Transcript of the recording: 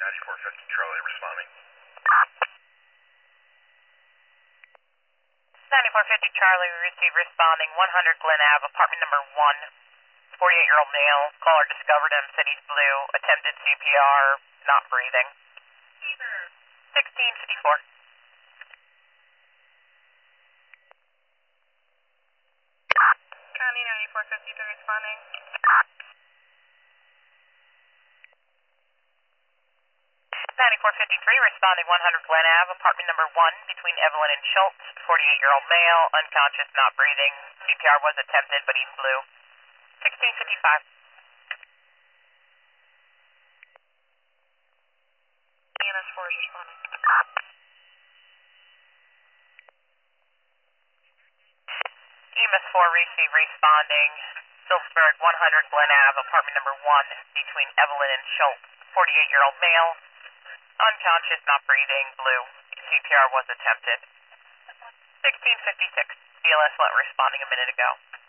9450 Charlie responding. 9450 Charlie, we received responding 100 Glen Ave, apartment number 1. 48-year-old male, caller discovered him, said he's blue, attempted CPR, not breathing. 1654. County 9453 responding. 9453 responding 100 Glen Ave, apartment number 1, between Evelyn and Schultz, 48-year-old male, unconscious, not breathing. CPR was attempted, but he's blue. 1655. EMS 4 is responding. EMS 4 received responding Phillipsburg 100 Glen Ave, apartment number 1, between Evelyn and Schultz, 48-year-old male, unconscious, not breathing, blue. CPR was attempted. 1656. BLS let responding a minute ago.